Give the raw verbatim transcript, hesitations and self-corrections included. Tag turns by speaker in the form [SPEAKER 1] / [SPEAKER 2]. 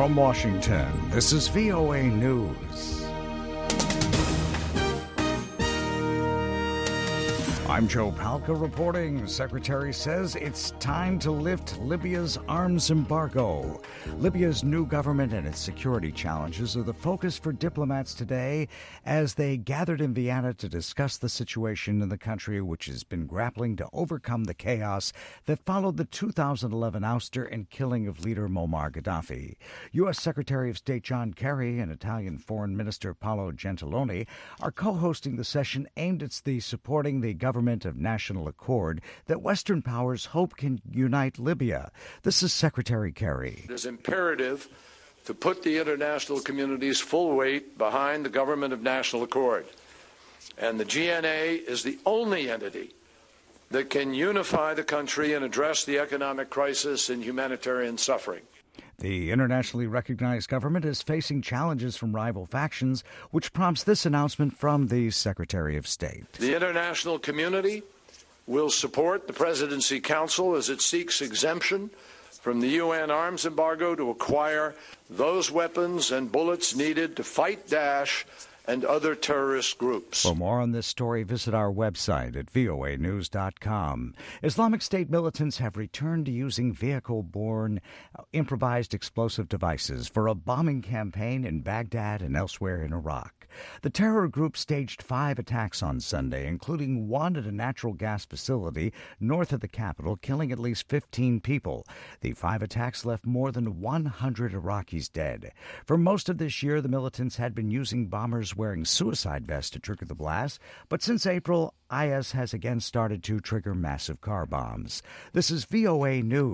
[SPEAKER 1] From Washington, this is V O A News. I'm Joe Palca reporting. Secretary says it's time to lift Libya's arms embargo. Libya's new government and its security challenges are the focus for diplomats today as they gathered in Vienna to discuss the situation in the country, which has been grappling to overcome the chaos that followed the two thousand eleven ouster and killing of leader Muammar Gaddafi. U S. Secretary of State John Kerry and Italian Foreign Minister Paolo Gentiloni are co-hosting the session aimed at the supporting the government of national accord that Western powers hope can unite Libya. This is Secretary Kerry.
[SPEAKER 2] It is imperative to put the international community's full weight behind the government of national accord. And the G N A is the only entity that can unify the country and address the economic crisis and humanitarian suffering.
[SPEAKER 1] The internationally recognized government is facing challenges from rival factions, which prompts this announcement from the Secretary of State.
[SPEAKER 2] The international community will support the Presidency Council as it seeks exemption from the U N arms embargo to acquire those weapons and bullets needed to fight Daesh and other terrorist groups.
[SPEAKER 1] For more on this story, visit our website at V O A news dot com. Islamic State militants have returned to using vehicle-borne improvised explosive devices for a bombing campaign in Baghdad and elsewhere in Iraq. The terror group staged five attacks on Sunday, including one at a natural gas facility north of the capital, killing at least fifteen people. The five attacks left more than one hundred Iraqis dead. For most of this year, the militants had been using bombers wearing suicide vests to trigger the blast, but since April, I S has again started to trigger massive car bombs. This is V O A News.